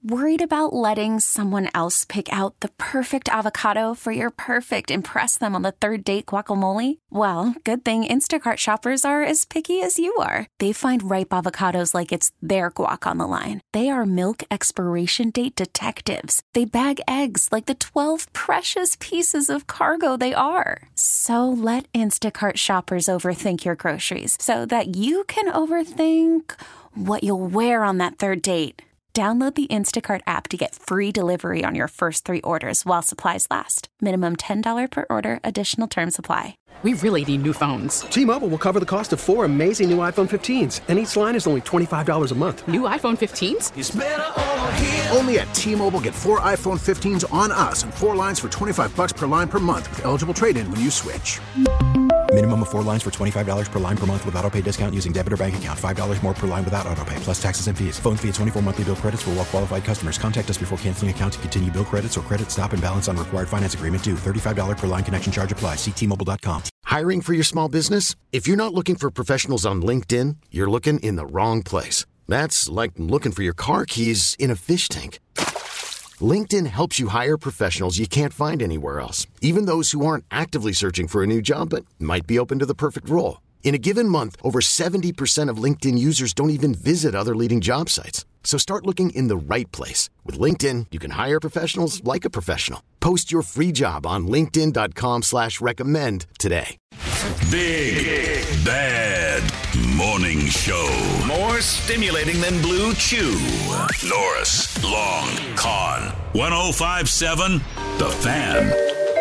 Worried about letting someone else pick out the perfect avocado for your perfect impress them on the third date guacamole? Well, good thing Instacart shoppers are as picky as you are. They find ripe avocados like it's their guac on the line. They are milk expiration date detectives. They bag eggs like the 12 precious pieces of cargo they are. So let Instacart shoppers overthink your groceries so that you can overthink what you'll wear on that third date. Download the Instacart app to get free delivery on your first 3 orders while supplies last. Minimum $10 per order. Additional terms apply. We really need new phones. T-Mobile will cover the cost of 4 amazing new iPhone 15s, and each line is only $25 a month. New iPhone 15s? It's better over here. Only at T-Mobile, get 4 iPhone 15s on us and 4 lines for $25 per line per month with eligible trade-in when you switch. Minimum of 4 lines for $25 per line per month with autopay discount using debit or bank account. $5 more per line without autopay, plus taxes and fees. Phone fee at 24 monthly bill credits for well-qualified customers. Contact us before canceling account to continue bill credits or credit stop and balance on required finance agreement due. $35 per line connection charge applies. See T-Mobile.com. Hiring for your small business? If you're not looking for professionals on LinkedIn, you're looking in the wrong place. That's like looking for your car keys in a fish tank. LinkedIn helps you hire professionals you can't find anywhere else, even those who aren't actively searching for a new job but might be open to the perfect role. In a given month, over 70% of LinkedIn users don't even visit other leading job sites. So start looking in the right place. With LinkedIn, you can hire professionals like a professional. Post your free job on linkedin.com/recommend today. Big Bad Morning Show. More stimulating than Blue Chew. Norris, Long, Con. 105.7 The Fan.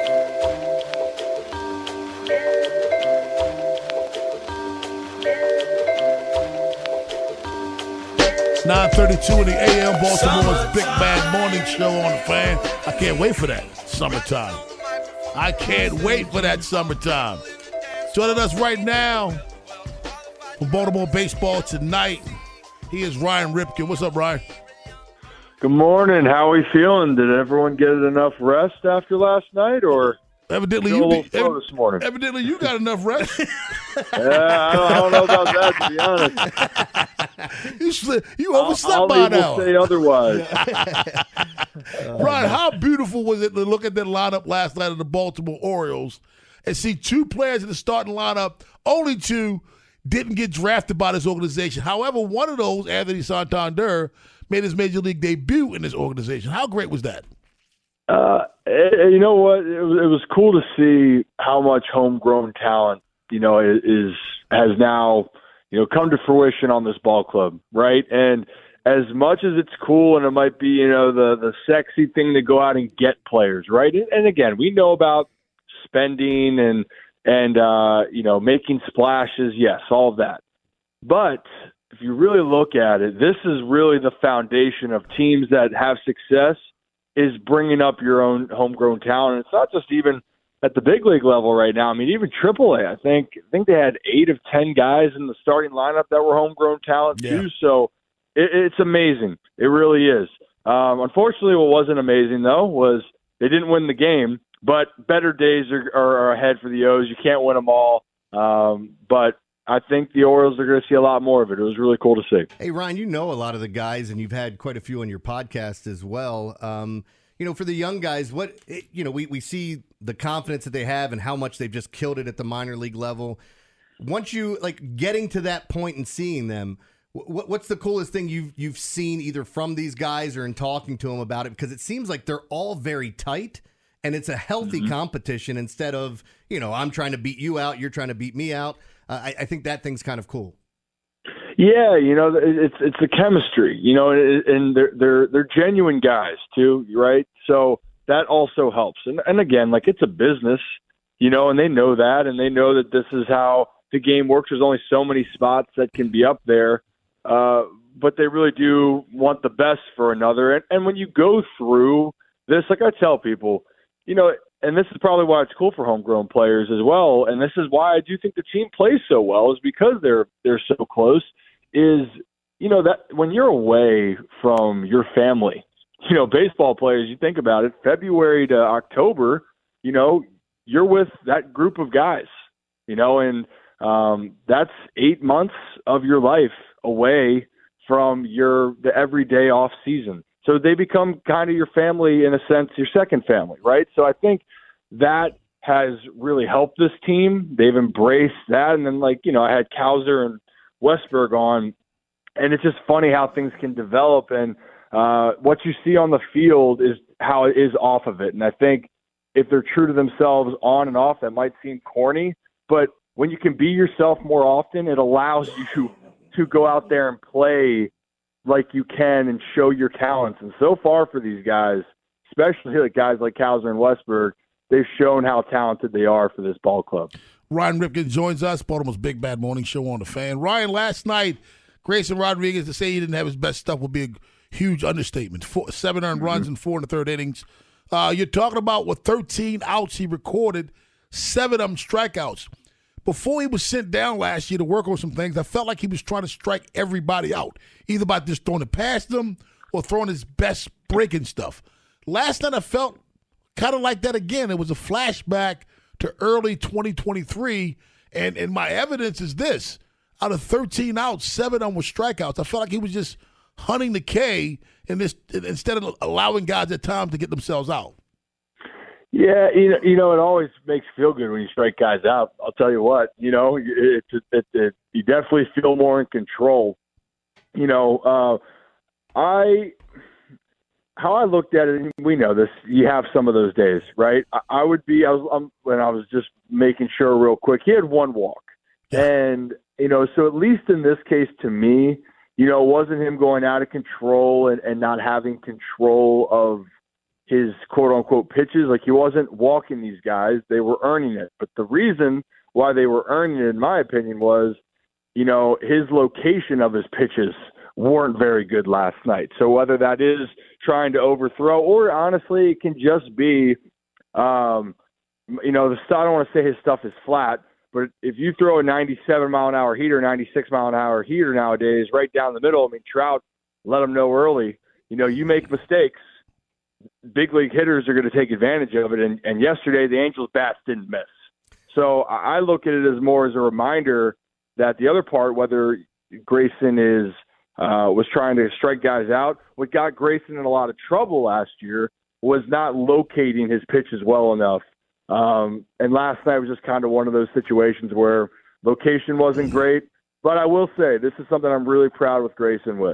It's 9:32 in the AM, Baltimore's Big Bad Morning Show on the Fan. I can't wait for that summertime. I can't wait for that summertime. Joining us right now from Baltimore Baseball Tonight, he is Ryan Ripken. What's up, Ryan? Good morning. How are we feeling? Did everyone get enough rest after last night, or evidently this morning? Evidently, you got enough rest. I don't know about that, to be honest. You overslept by an hour. I'll say otherwise. Ryan, how beautiful was it to look at that lineup last night of the Baltimore Orioles and see 2 players in the starting lineup, only 2 didn't get drafted by this organization. However, one of those, Anthony Santander, made his major league debut in this organization. How great was that? You know what? It was cool to see how much homegrown talent, has now, come to fruition on this ball club, right? And as much as it's cool and it might be, the sexy thing to go out and get players, right? And again, we know about spending and making splashes, yes, all of that. But if you really look at it, this is really the foundation of teams that have success, is bringing up your own homegrown talent. It's not just even at the big league level right now. I mean, even AAA, I think they had 8 of 10 guys in the starting lineup that were homegrown talent too. So it's amazing. It really is. Unfortunately, what wasn't amazing, though, was they didn't win the game, but better days are ahead for the O's. You can't win them all. But I think the Orioles are going to see a lot more of it. It was really cool to see. Hey, Ryan, you know a lot of the guys, and you've had quite a few on your podcast as well. For the young guys, we see the confidence that they have and how much they've just killed it at the minor league level. Once you, getting to that point and seeing them, what's the coolest thing you've seen either from these guys or in talking to them about it? Because it seems like they're all very tight, and it's a healthy competition instead of, I'm trying to beat you out, you're trying to beat me out. I think that thing's kind of cool. Yeah, it's the chemistry, and they're genuine guys too, right? So that also helps. And again, it's a business, and they know that, and they know that this is how the game works. There's only so many spots that can be up there, but they really do want the best for another. And when you go through this, like I tell people, and this is probably why it's cool for homegrown players as well, and this is why I do think the team plays so well, is because they're so close, is, that when you're away from your family, baseball players, you think about it, February to October, you're with that group of guys, and that's 8 months of your life away from the everyday off season. So they become kind of your family, in a sense, your second family, right? So I think that has really helped this team. They've embraced that. And then, I had Cowser and Westberg on, and it's just funny how things can develop. And what you see on the field is how it is off of it. And I think if they're true to themselves on and off, that might seem corny, but when you can be yourself more often, it allows you to go out there and play like you can and show your talents. And so far for these guys, especially guys like Cowser and Westberg, they've shown how talented they are for this ball club. Ryan Ripken joins us, Baltimore's Big Bad Morning Show on the Fan. Ryan, last night, Grayson Rodriguez, to say he didn't have his best stuff would be a huge understatement. 7 earned runs and 4 in the third innings. You're talking about with 13 outs he recorded, 7 of them strikeouts. Before he was sent down last year to work on some things, I felt like he was trying to strike everybody out, either by just throwing it past them or throwing his best breaking stuff. Last night I felt kind of like that again. It was a flashback to early 2023, and my evidence is this. Out of 13 outs, 7 of them were strikeouts. I felt like he was just hunting the K instead of allowing guys at times to get themselves out. Yeah, it always makes you feel good when you strike guys out. I'll tell you what, you definitely feel more in control. How I looked at it, and we know this, you have some of those days, right? When I was just making sure real quick, he had 1 walk. Yeah. And, so at least in this case to me, it wasn't him going out of control and not having control of his quote-unquote pitches. He wasn't walking these guys. They were earning it. But the reason why they were earning it, in my opinion, was, his location of his pitches weren't very good last night. So whether that is trying to overthrow or honestly it can just be, I don't want to say his stuff is flat, but if you throw a 97-mile-an-hour heater, 96-mile-an-hour heater nowadays right down the middle, Trout let them know early, you make mistakes, big league hitters are going to take advantage of it. And yesterday the Angels bats didn't miss. So I look at it as more as a reminder that the other part, whether Grayson was trying to strike guys out, what got Grayson in a lot of trouble last year was not locating his pitches well enough. And last night was just kind of one of those situations where location wasn't great. But I will say this is something I'm really proud with Grayson with.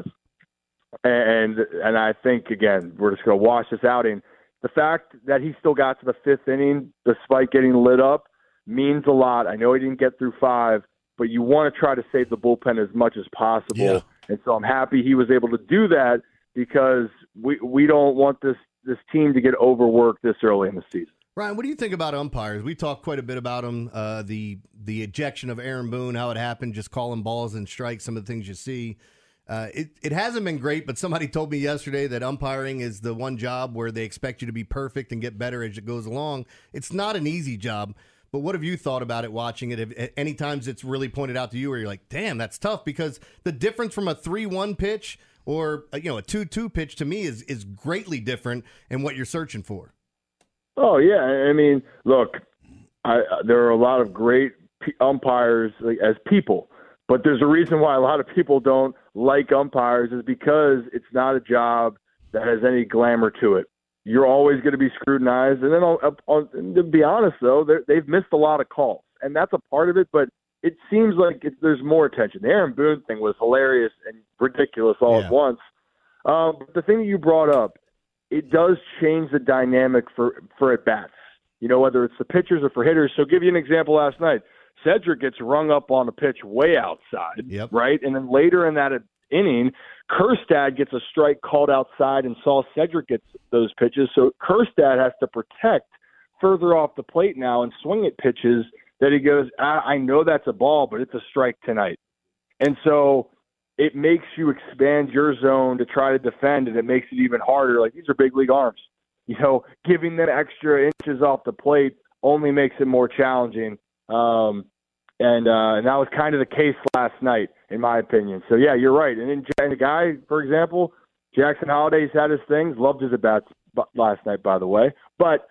And I think, again, we're just going to wash this outing. The fact that he still got to the 5th inning despite getting lit up means a lot. I know he didn't get through 5, but you want to try to save the bullpen as much as possible. Yeah. And so I'm happy he was able to do that because we don't want this team to get overworked this early in the season. Ryan, what do you think about umpires? We talked quite a bit about them, the ejection of Aaron Boone, how it happened, just calling balls and strikes, some of the things you see. It hasn't been great, but somebody told me yesterday that umpiring is the one job where they expect you to be perfect and get better as it goes along. It's not an easy job, but what have you thought about it watching it? Any times it's really pointed out to you where you're like, damn, that's tough, because the difference from a 3-1 pitch or a 2-2 pitch to me is greatly different in what you're searching for. Oh, yeah. I mean, look, there are a lot of great umpires as people, but there's a reason why a lot of people don't like umpires is because it's not a job that has any glamour to it. You're always going to be scrutinized. And then, to be honest, though, they've missed a lot of calls, and that's a part of it, but it seems like there's more attention. The Aaron Boone thing was hilarious and ridiculous all at once. But the thing that you brought up, it does change the dynamic for at-bats, whether it's the pitchers or for hitters. So give you an example last night. Cedric gets rung up on a pitch way outside, right? And then later in that inning, Kjerstad gets a strike called outside and saw Cedric get those pitches. So Kjerstad has to protect further off the plate now and swing at pitches that he goes, I know that's a ball, but it's a strike tonight. And so it makes you expand your zone to try to defend, and it makes it even harder. Like, these are big league arms. Giving them extra inches off the plate only makes it more challenging. And that was kind of the case last night, in my opinion. So, yeah, you're right. And then the guy, for example, Jackson Holliday's had his things, loved his at-bats last night, by the way. But,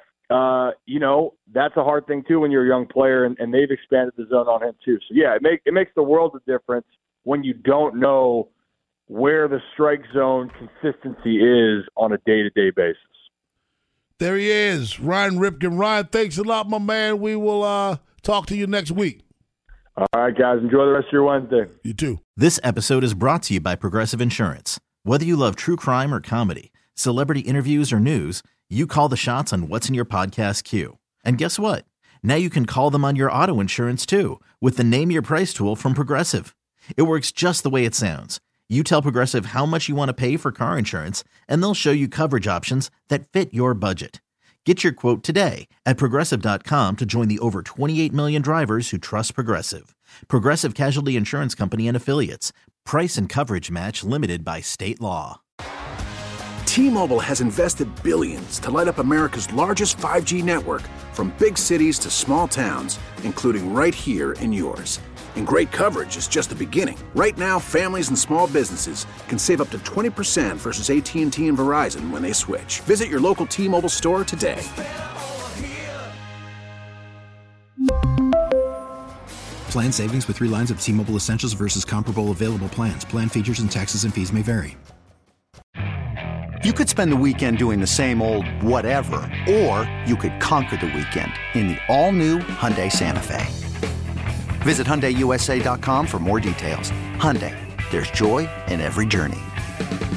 that's a hard thing, too, when you're a young player, and they've expanded the zone on him, too. So, yeah, it makes the world of difference when you don't know where the strike zone consistency is on a day-to-day basis. There he is, Ryan Ripken. Ryan, thanks a lot, my man. We will talk to you next week. All right, guys. Enjoy the rest of your Wednesday. You too. This episode is brought to you by Progressive Insurance. Whether you love true crime or comedy, celebrity interviews or news, you call the shots on what's in your podcast queue. And guess what? Now you can call them on your auto insurance too with the Name Your Price tool from Progressive. It works just the way it sounds. You tell Progressive how much you want to pay for car insurance, and they'll show you coverage options that fit your budget. Get your quote today at Progressive.com to join the over 28 million drivers who trust Progressive. Progressive Casualty Insurance Company and Affiliates. Price and coverage match limited by state law. T-Mobile has invested billions to light up America's largest 5G network, from big cities to small towns, including right here in yours. And great coverage is just the beginning. Right now, families and small businesses can save up to 20% versus AT&T and Verizon when they switch. Visit your local T-Mobile store today. Plan savings with 3 lines of T-Mobile Essentials versus comparable available plans. Plan features and taxes and fees may vary. You could spend the weekend doing the same old whatever, or you could conquer the weekend in the all-new Hyundai Santa Fe. Visit HyundaiUSA.com for more details. Hyundai, there's joy in every journey.